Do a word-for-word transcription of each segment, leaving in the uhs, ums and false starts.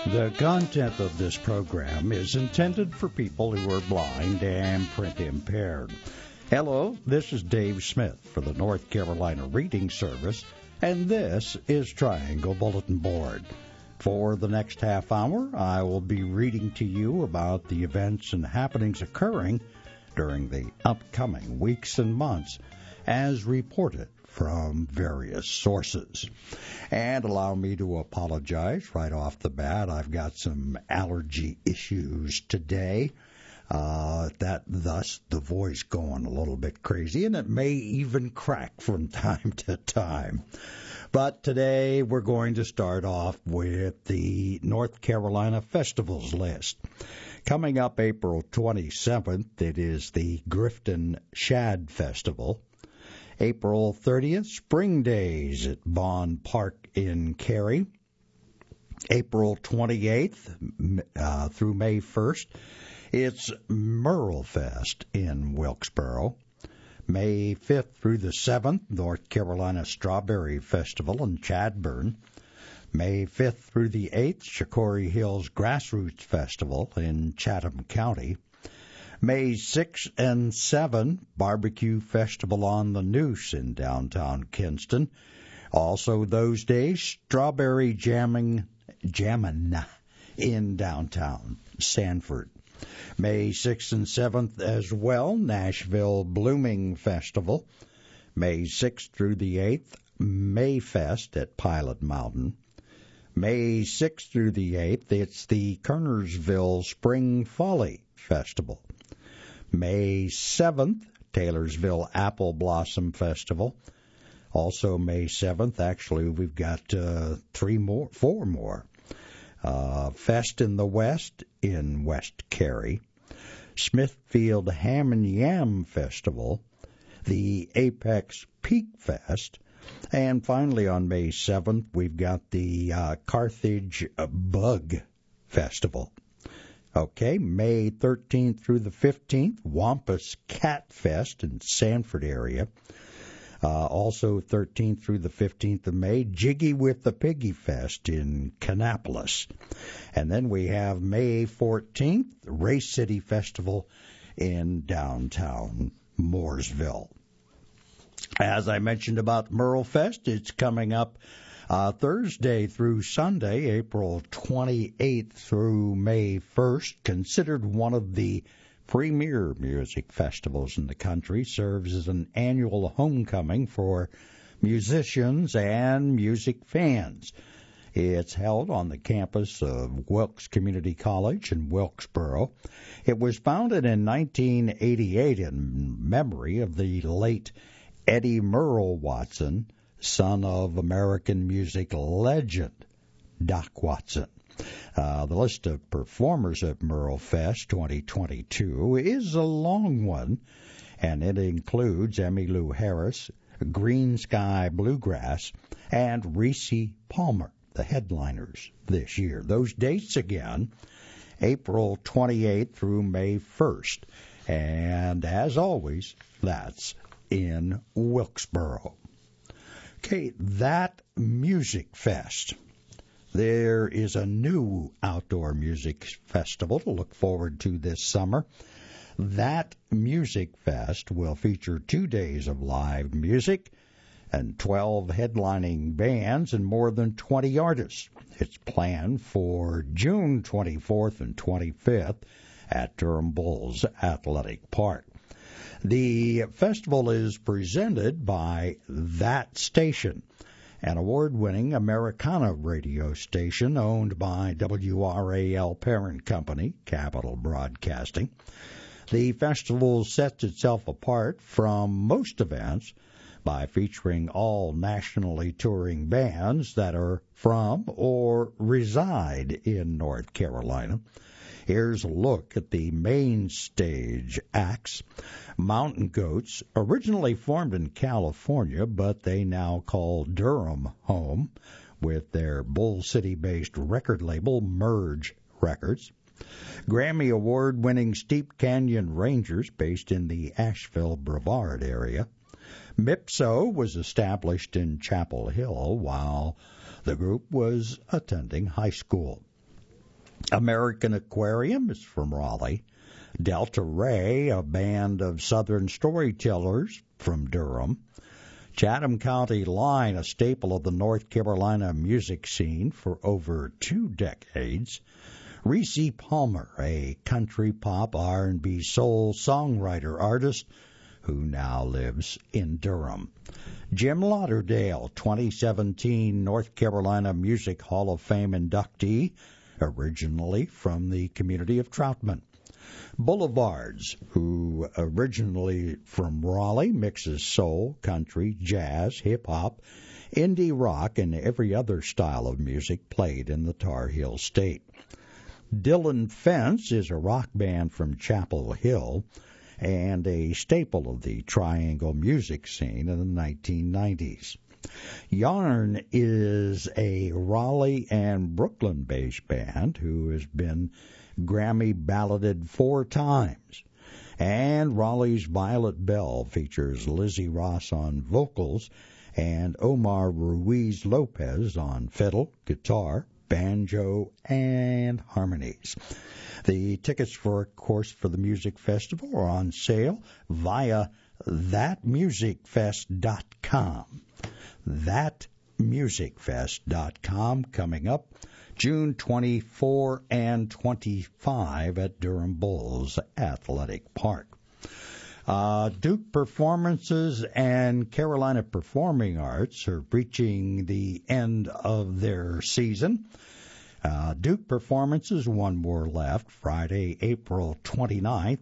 The content of this program is intended for people who are blind and print impaired. Hello, this is Dave Smith for the North Carolina Reading Service, and this is Triangle Bulletin Board. For the next half hour, I will be reading to you about the events and happenings occurring during the upcoming weeks and months, as reported from various sources. And allow me to apologize right off the bat. I've got some allergy issues today. Uh, that thus the voice going a little bit crazy, and it may even crack from time to time. But today we're going to start off with the North Carolina Festivals list. Coming up April twenty-seventh, it is the Grifton Shad Festival. April thirtieth, Spring Days at Bond Park in Cary. April twenty-eighth uh, through May first, it's Merle Fest in Wilkesboro. May fifth through the seventh, North Carolina Strawberry Festival in Chadbourn. May fifth through the eighth, Shakori Hills Grassroots Festival in Chatham County. May sixth and seventh, Barbecue Festival on the Noose in downtown Kinston. Also those days, Strawberry Jamming, Jammin' in downtown Sanford. May sixth and seventh as well, Nashville Blooming Festival. May sixth through the eighth, Mayfest at Pilot Mountain. May sixth through the eighth, it's the Kernersville Spring Folly Festival. May seventh, Taylorsville Apple Blossom Festival. Also May seventh, actually we've got uh, three more, four more. Uh, Fest in the West in West Cary. Smithfield Ham and Yam Festival. The Apex Peak Fest. And finally on May seventh, we've got the uh, Carthage Bug Festival. Okay, May thirteenth through the fifteenth, Wampus Cat Fest in Sanford area. Uh, also thirteenth through the fifteenth of May, Jiggy with the Piggy Fest in Kannapolis. And then we have May fourteenth, Race City Festival in downtown Mooresville. As I mentioned about Merle Fest, it's coming up Uh, Thursday through Sunday, April twenty-eighth through May first, considered one of the premier music festivals in the country, serves as an annual homecoming for musicians and music fans. It's held on the campus of Wilkes Community College in Wilkesboro. It was founded in nineteen eighty-eight in memory of the late Eddie Merle Watson, son of American music legend Doc Watson. Uh, the list of performers at Merle Fest twenty twenty-two is a long one, and it includes Emmylou Harris, Green Sky Bluegrass, and Reese Palmer, the headliners this year. Those dates again, April twenty-eighth through May first. And as always, that's in Wilkesboro. Okay, that Music Fest. There is a new outdoor music festival to look forward to this summer. That Music Fest will feature two days of live music and twelve headlining bands and more than twenty artists. It's planned for June twenty-fourth and twenty-fifth at Durham Bulls Athletic Park. The festival is presented by That Station, an award-winning Americana radio station owned by W R A L parent company, Capital Broadcasting. The festival sets itself apart from most events by featuring all nationally touring bands that are from or reside in North Carolina. Here's a look at the main stage acts. Mountain Goats, originally formed in California, but they now call Durham home with their Bull City-based record label, Merge Records. Grammy Award-winning Steep Canyon Rangers, based in the Asheville Brevard area. Mipso was established in Chapel Hill while the group was attending high school. American Aquarium is from Raleigh. Delta Ray, a band of Southern storytellers from Durham. Chatham County Line, a staple of the North Carolina music scene for over two decades. Reese Palmer, a country pop, R and B soul songwriter artist who now lives in Durham. Jim Lauderdale, twenty seventeen North Carolina Music Hall of Fame inductee, originally from the community of Troutman. Boulevards, who originally from Raleigh, mixes soul, country, jazz, hip-hop, indie rock, and every other style of music played in the Tar Heel State. Dylan Fence is a rock band from Chapel Hill and a staple of the Triangle music scene in the nineteen nineties. Yarn is a Raleigh and Brooklyn-based band who has been Grammy balloted four times. And Raleigh's Violet Bell features Lizzie Ross on vocals and Omar Ruiz Lopez on fiddle, guitar, banjo, and harmonies. The tickets, for, of course, for the music festival are on sale via that music fest dot com. that music fest dot com coming up June twenty-fourth and twenty-fifth at Durham Bulls Athletic Park. Uh, Duke Performances and Carolina Performing Arts are reaching the end of their season. Uh, Duke Performances, one more left, Friday, April twenty-ninth.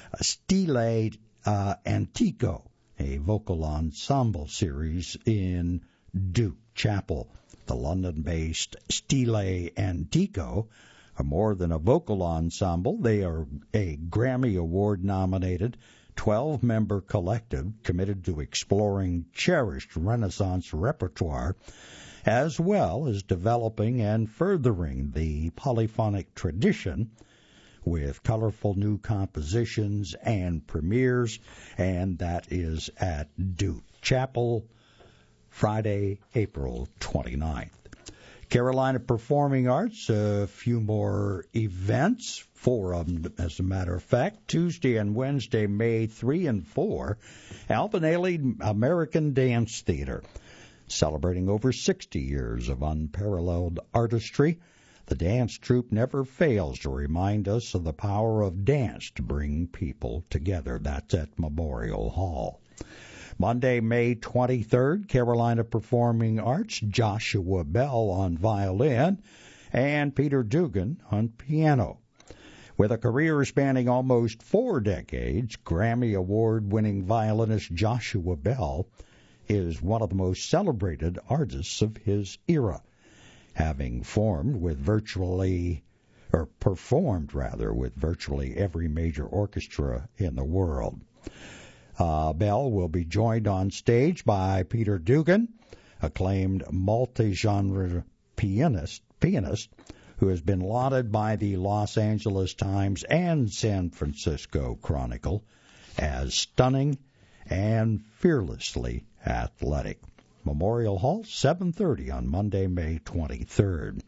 Stile uh, Antico, a vocal ensemble series in Duke Chapel. The London-based Stile Antico are more than a vocal ensemble. They are a Grammy Award-nominated twelve-member collective committed to exploring cherished Renaissance repertoire, as well as developing and furthering the polyphonic tradition with colorful new compositions and premieres, and that is at Duke Chapel, Friday, April twenty-ninth. Carolina Performing Arts, a few more events, four of them, as a matter of fact. Tuesday and Wednesday, May third and fourth, Alvin Ailey American Dance Theater, celebrating over sixty years of unparalleled artistry. The dance troupe never fails to remind us of the power of dance to bring people together. That's at Memorial Hall. Monday, May twenty-third, Carolina Performing Arts, Joshua Bell on violin and Peter Dugan on piano. With a career spanning almost four decades, Grammy Award-winning violinist Joshua Bell is one of the most celebrated artists of his era, having formed with virtually, or performed rather, with virtually every major orchestra in the world. Uh, Bell will be joined on stage by Peter Dugan, acclaimed multi-genre pianist, pianist who has been lauded by the Los Angeles Times and San Francisco Chronicle as stunning and fearlessly athletic. Memorial Hall, seven thirty on Monday, May twenty-third.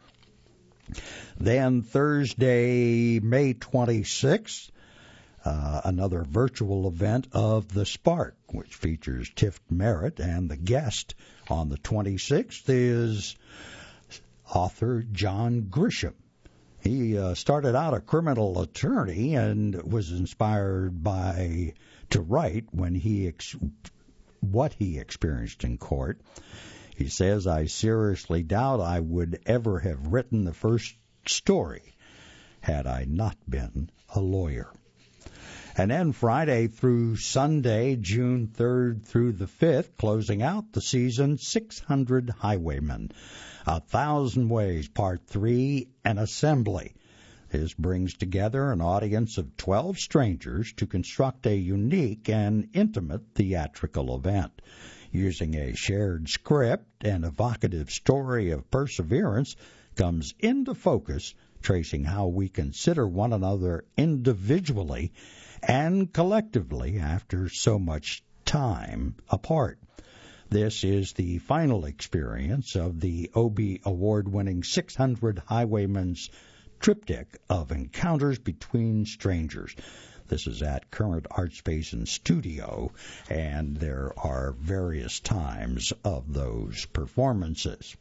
Then Thursday, May twenty-sixth, Uh, another virtual event of The Spark, which features Tiff Merritt, and the guest on the twenty-sixth is author John Grisham. He uh, started out a criminal attorney and was inspired by to write when he ex- what he experienced in court. He says, "I seriously doubt I would ever have written the first story had I not been a lawyer." And then Friday through Sunday, June third through the fifth, closing out the season, six hundred Highwaymen, A Thousand Ways, Part three, an assembly. This brings together an audience of twelve strangers to construct a unique and intimate theatrical event. Using a shared script, an evocative story of perseverance comes into focus, tracing how we consider one another individually and collectively after so much time apart. This is the final experience of the Obie Award-winning six hundred Highwaymen's triptych of Encounters Between Strangers. This is at Current Art Space and Studio, and there are various times of those performances.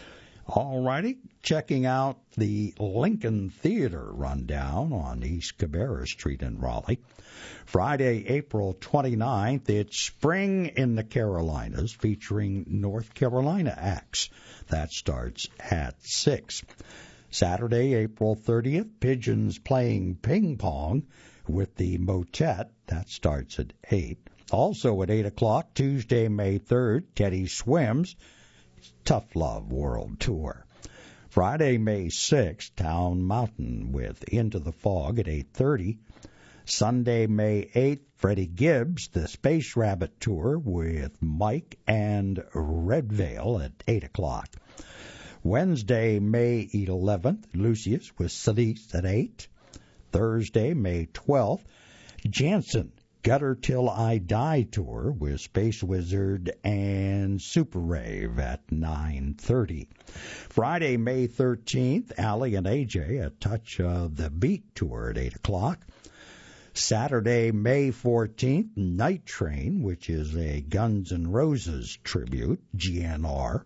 All righty, checking out the Lincoln Theater rundown on East Cabarrus Street in Raleigh. Friday, April twenty-ninth, it's Spring in the Carolinas featuring North Carolina acts. That starts at six. Saturday, April thirtieth, Pigeons playing ping pong with the Motet. That starts at eight. Also at eight o'clock, Tuesday, May third, Teddy Swims Tough Love World Tour. Friday, May sixth, Town Mountain with Into the Fog at eight thirty. Sunday, May eighth, Freddie Gibbs, the Space Rabbit Tour with Mike and Red Veil at eight o'clock. Wednesday, May eleventh, Lucius with Celeste at eight. Thursday, May twelfth, Jansen Gutter Till I Die Tour with Space Wizard and Super Rave at nine thirty. Friday, May thirteenth, Allie and A J, A Touch of the Beat Tour at eight o'clock. Saturday, May fourteenth, Night Train, which is a Guns N' Roses tribute, G N R,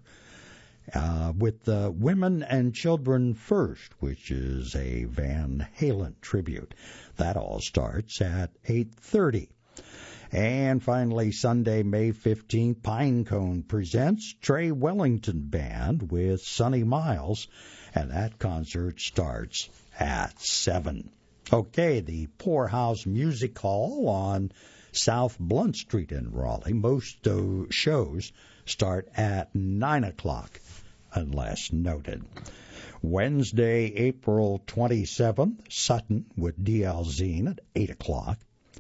uh, with the Women and Children First, which is a Van Halen tribute. That all starts at eight thirty. And finally, Sunday, May fifteenth, Pinecone presents Trey Wellington Band with Sonny Miles, and that concert starts at seven. Okay, the Poorhouse Music Hall on South Blunt Street in Raleigh. Most uh, shows start at nine o'clock, unless noted. Wednesday, April twenty-seventh, Sutton with D L Zine at eight o'clock.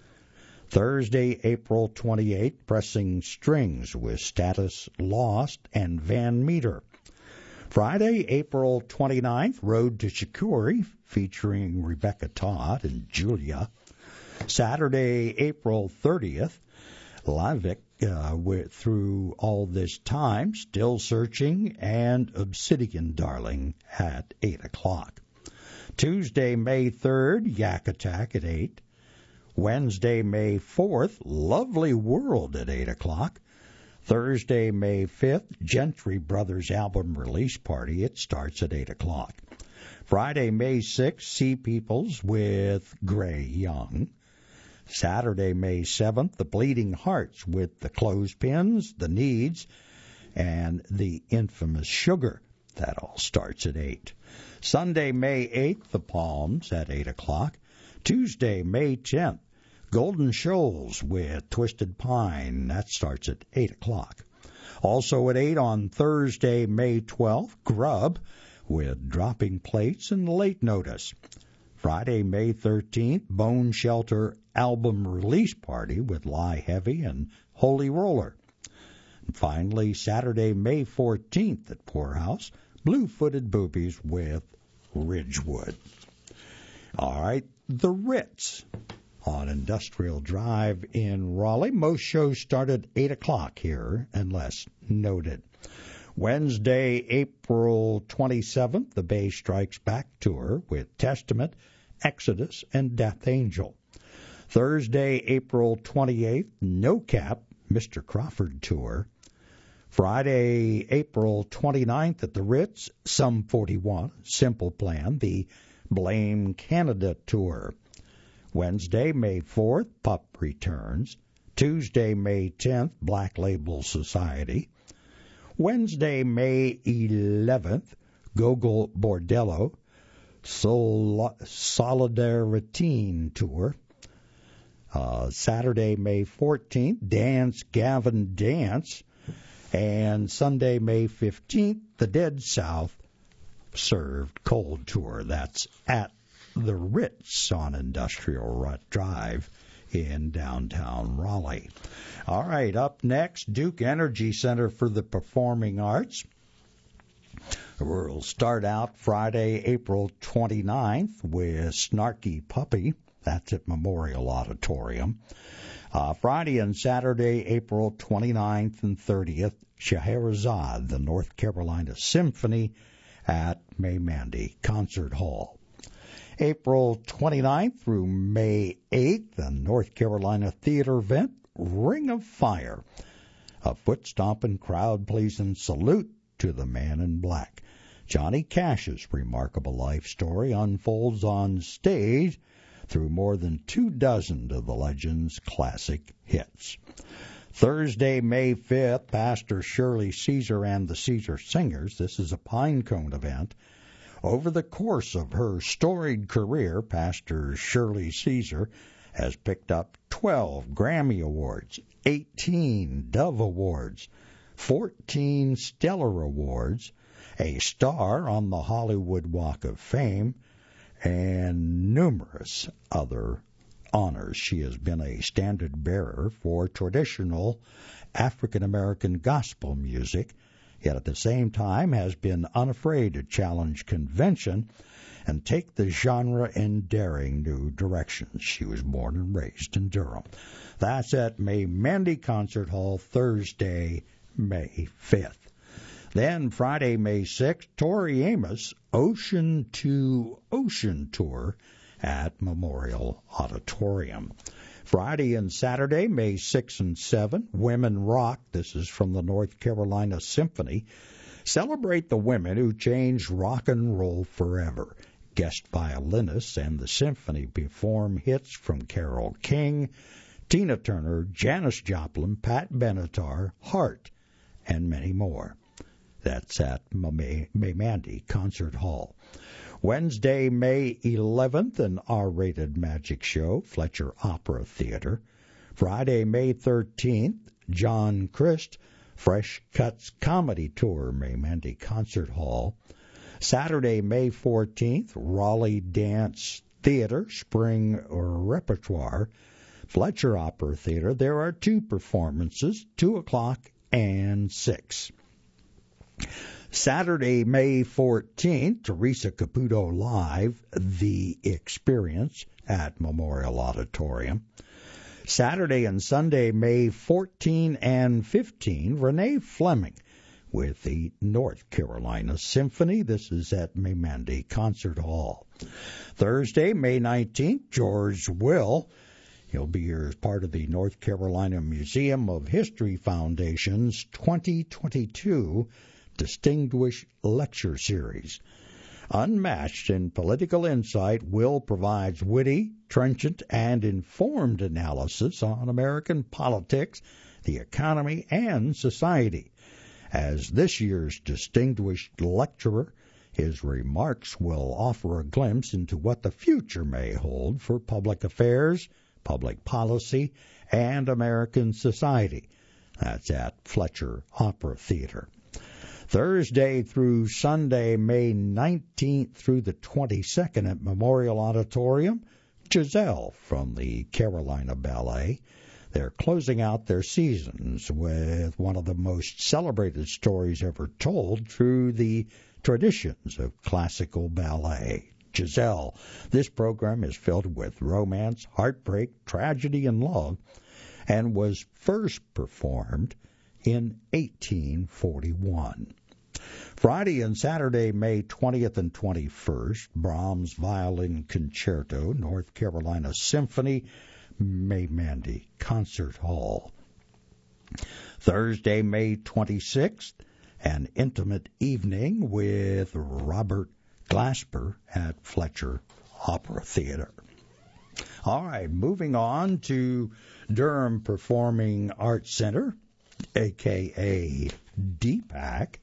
Thursday, April twenty-eighth, Pressing Strings with Status Lost and Van Meter. Friday, April twenty-ninth, Road to Shikori featuring Rebecca Todd and Julia. Saturday, April thirtieth, Lavik uh, with Through All This Time, Still Searching, and Obsidian Darling at eight o'clock. Tuesday, May third, Yak Attack at eight. Wednesday, May fourth, Lovely World at eight o'clock. Thursday, May fifth, Gentry Brothers album release party. It starts at eight o'clock. Friday, May sixth, Sea Peoples with Gray Young. Saturday, May seventh, The Bleeding Hearts with the Clothespins, The Needs, and the infamous Sugar. That all starts at eight. Sunday, May eighth, The Palms at eight o'clock. Tuesday, May tenth, Golden Shoals with Twisted Pine. That starts at eight o'clock. Also at eight on Thursday, May twelfth, Grub with Dropping Plates and Late Notice. Friday, May thirteenth, Bone Shelter album release party with Lie Heavy and Holy Roller. And finally, Saturday, May fourteenth at Poorhouse, Blue-Footed Boobies with Ridgewood. All right, the Ritz on Industrial Drive in Raleigh. Most shows start at eight o'clock here, unless noted. Wednesday, April twenty-seventh, the Bay Strikes Back Tour with Testament, Exodus, and Death Angel. Thursday, April twenty-eighth, No Cap, Mister Crawford Tour. Friday, April twenty-ninth at the Ritz, Sum forty-one, Simple Plan, the Blame Canada Tour. Wednesday, May fourth, Pup returns. Tuesday, May tenth, Black Label Society. Wednesday, May eleventh, Gogol Bordello, Sol- Solidarity Tour. Uh, Saturday, May fourteenth, Dance Gavin Dance. And Sunday, May fifteenth, the Dead South Served Cold Tour. That's at the Ritz on Industrial Drive in downtown Raleigh. All right, up next, Duke Energy Center for the Performing Arts. We'll start out Friday, April twenty-ninth with Snarky Puppy. That's at Memorial Auditorium. Uh, Friday and Saturday, April twenty-ninth and thirtieth, Scheherazade, the North Carolina Symphony at May Mandy Concert Hall. April twenty-ninth through May eighth, the North Carolina theater event, Ring of Fire. A foot-stomping, crowd-pleasing salute to the man in black. Johnny Cash's remarkable life story unfolds on stage through more than two dozen of the legend's classic hits. Thursday, May fifth, Pastor Shirley Caesar and the Caesar Singers. This is a Pinecone event. Over the course of her storied career, Pastor Shirley Caesar has picked up twelve Grammy Awards, eighteen Dove Awards, fourteen Stellar Awards, a star on the Hollywood Walk of Fame, and numerous other honors. She has been a standard bearer for traditional African American gospel music, yet at the same time has been unafraid to challenge convention and take the genre in daring new directions. She was born and raised in Durham. That's at May Mandy Concert Hall, Thursday, May fifth. Then Friday, May sixth, Tori Amos, Ocean to Ocean Tour at Memorial Auditorium. Friday and Saturday, May sixth and seventh, Women Rock. This is from the North Carolina Symphony. Celebrate the women who changed rock and roll forever. Guest violinists and the symphony perform hits from Carole King, Tina Turner, Janis Joplin, Pat Benatar, Hart, and many more. That's at May, May Mandy Concert Hall. Wednesday, May eleventh, an R-rated magic show, Fletcher Opera Theater. Friday, May thirteenth, John Christ, Fresh Cuts Comedy Tour, May Mandy Concert Hall. Saturday, May fourteenth, Raleigh Dance Theater, Spring Repertoire, Fletcher Opera Theater. There are two performances, two o'clock and six. Saturday, May fourteenth, Teresa Caputo Live, The Experience at Memorial Auditorium. Saturday and Sunday, May fourteenth and fifteenth, Renee Fleming with the North Carolina Symphony. This is at May Mandy Concert Hall. Thursday, May nineteenth, George Will. He'll be here as part of the North Carolina Museum of History Foundation's twenty twenty-two Distinguished Lecture Series. Unmatched in political insight, Will provides witty, trenchant, and informed analysis on American politics, the economy, and society. As this year's distinguished lecturer, his remarks will offer a glimpse into what the future may hold for public affairs, public policy, and American society. That's at Fletcher Opera Theater. Thursday through Sunday, May nineteenth through the twenty-second at Memorial Auditorium, Giselle from the Carolina Ballet. They're closing out their seasons with one of the most celebrated stories ever told through the traditions of classical ballet. Giselle. This program is filled with romance, heartbreak, tragedy, and love, and was first performed in eighteen forty-one. Friday and Saturday, May twentieth and twenty-first, Brahms Violin Concerto, North Carolina Symphony, May Mandy Concert Hall. Thursday, May twenty-sixth, an intimate evening with Robert Glasper at Fletcher Opera Theater. All right, moving on to Durham Performing Arts Center, a k a. D PAC.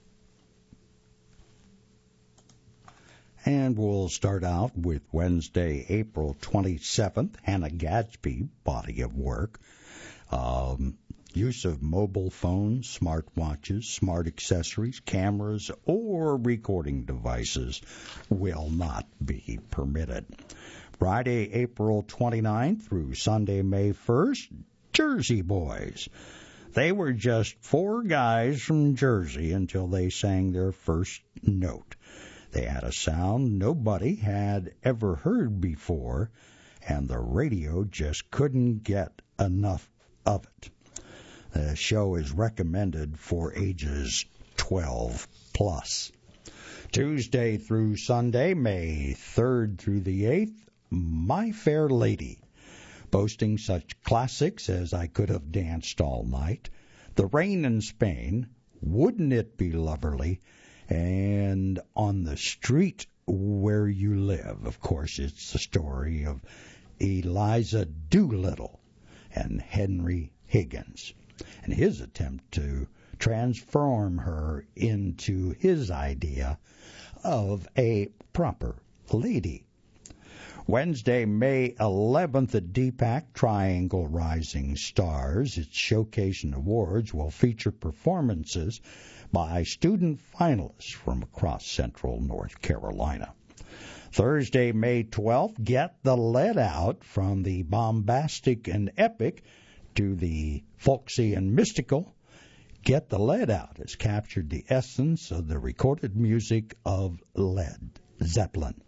And we'll start out with Wednesday, April twenty-seventh, Hannah Gadsby, body of work. Um, use of mobile phones, smartwatches, smart accessories, cameras, or recording devices will not be permitted. Friday, April twenty-ninth through Sunday, May first, Jersey Boys. They were just four guys from Jersey until they sang their first note. They had a sound nobody had ever heard before, and the radio just couldn't get enough of it. The show is recommended for ages twelve plus. Tuesday through Sunday, May third through the eighth, My Fair Lady, boasting such classics as I Could Have Danced All Night, The Rain in Spain, Wouldn't It Be Loverly, and On the Street Where You Live. Of course, it's the story of Eliza Doolittle and Henry Higgins, and his attempt to transform her into his idea of a proper lady. Wednesday, May eleventh at D PAC, Triangle Rising Stars. Its showcase and awards will feature performances by student finalists from across central North Carolina. Thursday, May twelfth, Get the Lead Out, from the bombastic and epic to the folksy and mystical. Get the Lead Out has captured the essence of the recorded music of Led Zeppelin.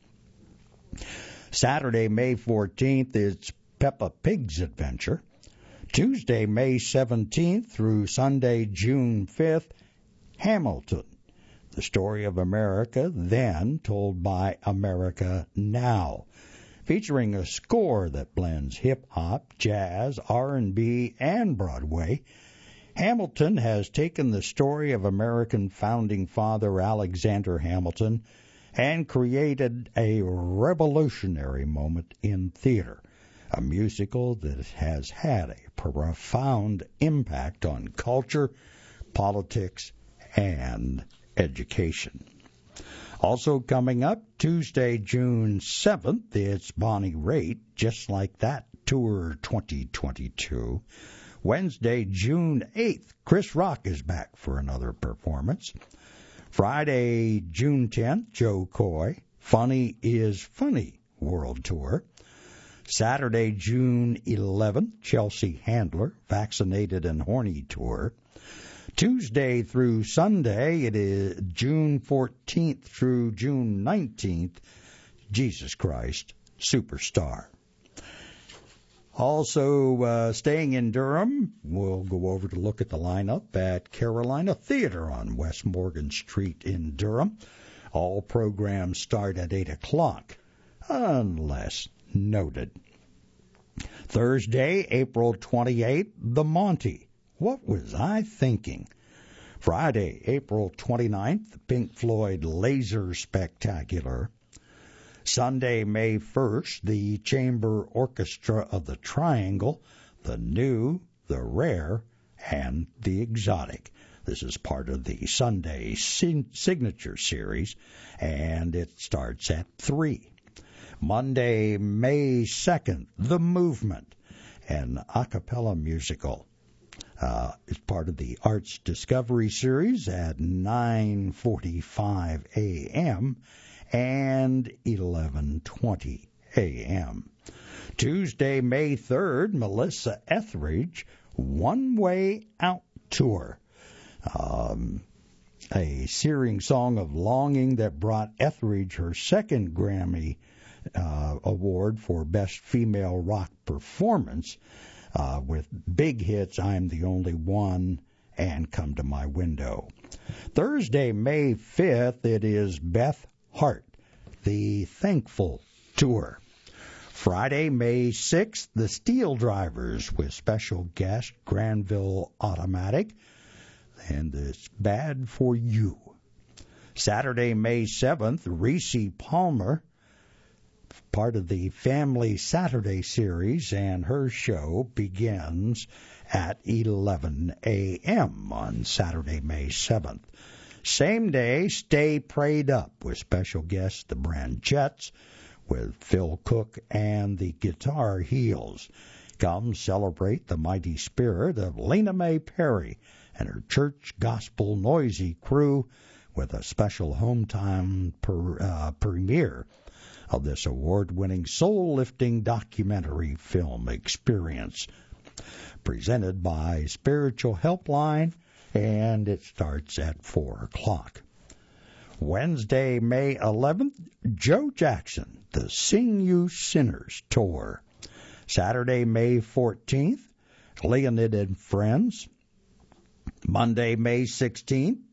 Saturday, May fourteenth, it's Peppa Pig's Adventure. Tuesday, May seventeenth through Sunday, June fifth, Hamilton, the story of America then told by America Now, featuring a score that blends hip-hop, jazz, R and B, and Broadway. Hamilton has taken the story of American founding father Alexander Hamilton and created a revolutionary moment in theater, a musical that has had a profound impact on culture, politics, and education. Also coming up, Tuesday, June seventh, it's Bonnie Raitt, Just Like That Tour twenty twenty-two. Wednesday, June eighth, Chris Rock is back for another performance. Friday, June tenth, Joe Coy, Funny is Funny World Tour. Saturday, June eleventh, Chelsea Handler, Vaccinated and Horny Tour. Tuesday through Sunday, it is June fourteenth through June nineteenth, Jesus Christ Superstar. Also, uh, staying in Durham, we'll go over to look at the lineup at Carolina Theater on West Morgan Street in Durham. All programs start at eight o'clock, unless noted. Thursday, April twenty-eighth, The Monty, What Was I Thinking? Friday, April twenty-ninth, Pink Floyd Laser Spectacular. Sunday, May first, the Chamber Orchestra of the Triangle, the New, the Rare, and the Exotic. This is part of the Sunday Signature Series, and it starts at three. Monday, May second, The Movement, an a cappella musical. Uh, it's part of the Arts Discovery Series at nine forty-five a.m., and eleven twenty a.m. Tuesday, May third, Melissa Etheridge, One Way Out Tour. Um, a searing song of longing that brought Etheridge her second Grammy uh, Award for Best Female Rock Performance, uh, with big hits I'm the Only One and Come to My Window. Thursday, May fifth, it is Beth Hart, The Thankful Tour. Friday, May sixth, The Steel Drivers with special guest Granville Automatic, and It's Bad for You. Saturday, May seventh, Reese Palmer, part of the Family Saturday series, and her show begins at eleven a.m. on Saturday, May seventh. Same day, Stay Prayed Up with special guests the Branchettes with Phil Cook and the Guitar Heels. Come celebrate the mighty spirit of Lena Mae Perry and her church gospel noisy crew with a special hometime per, uh, premiere of this award-winning soul-lifting documentary film experience. Presented by Spiritual Helpline, and it starts at four o'clock. Wednesday, May eleventh, Joe Jackson, the Sing You Sinners Tour. Saturday, May fourteenth, Leonid and Friends. Monday, May sixteenth,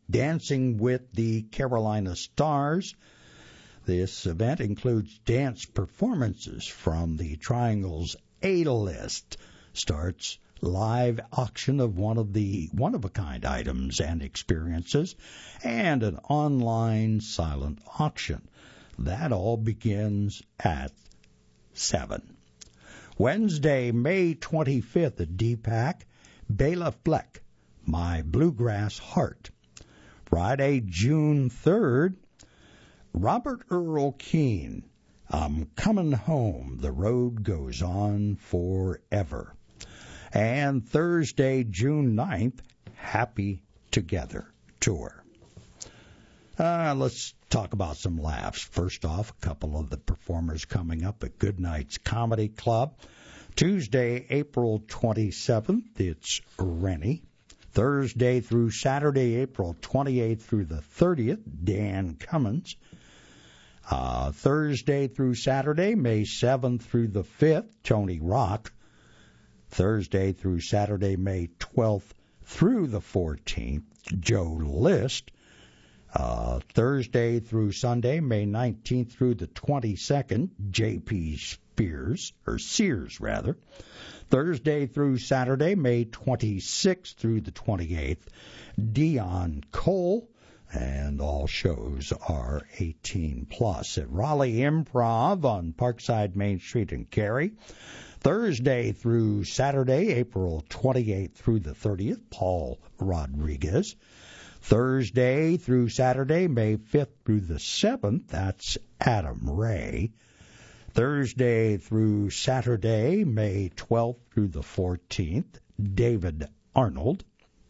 Dancing with the Carolina Stars. This event includes dance performances from the Triangle's A-List. Starts live auction of one of the one-of-a-kind items and experiences, and an online silent auction. That all begins at seven. Wednesday, May twenty-fifth at D PAC, Bela Fleck, My Bluegrass Heart. Friday, June third, Robert Earl Keen, I'm Coming Home, The Road Goes On Forever. And Thursday, June ninth, Happy Together Tour. Uh, let's talk about some laughs. First off, a couple of the performers coming up at Goodnight's Comedy Club. Tuesday, April twenty-seventh, it's Rennie. Thursday through Saturday, April twenty-eighth through the thirtieth, Dan Cummins. Uh, Thursday through Saturday, May seventh through the fifth, Tony Rock. Thursday through Saturday, May twelfth through the fourteenth, Joe List. Uh, Thursday through Sunday, May nineteenth through the twenty-second, J P Spears, or Sears, rather. Thursday through Saturday, May twenty-sixth through the twenty-eighth, Dion Cole. And all shows are eighteen plus at Raleigh Improv on Parkside Main Street in Cary. Thursday through Saturday, April twenty-eighth through the thirtieth, Paul Rodriguez. Thursday through Saturday, May fifth through the seventh, that's Adam Ray. Thursday through Saturday, May twelfth through the fourteenth, David Arnold.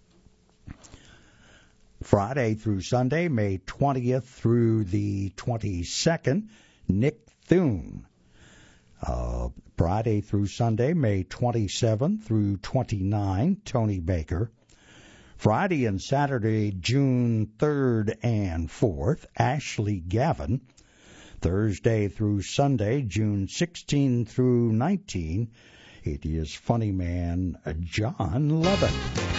Friday through Sunday, May twentieth through the twenty-second, Nick Thune. Uh, Friday through Sunday, May twenty-seventh through twenty-ninth, Tony Baker. Friday and Saturday, June third and fourth, Ashley Gavin. Thursday through Sunday, June sixteenth through nineteenth, it is funny man John Levin.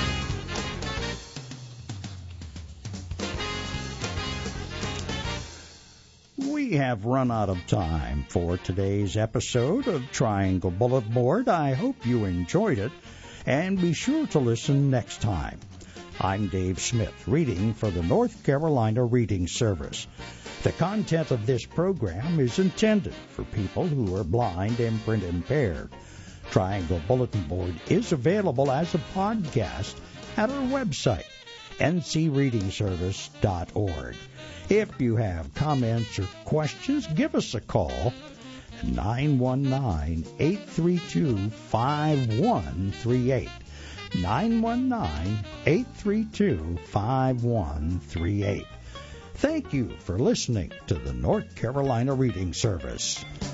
We have run out of time for today's episode of Triangle Bullet Board. I hope you enjoyed it, and be sure to listen next time. I'm Dave Smith, reading for the North Carolina Reading Service. The content of this program is intended for people who are blind and print impaired. Triangle Bulletin Board is available as a podcast at our website, n c reading service dot org. If you have comments or questions, give us a call at nine one nine, eight three two, five one three eight. nine one nine, eight three two, five one three eight. Thank you for listening to the North Carolina Reading Service.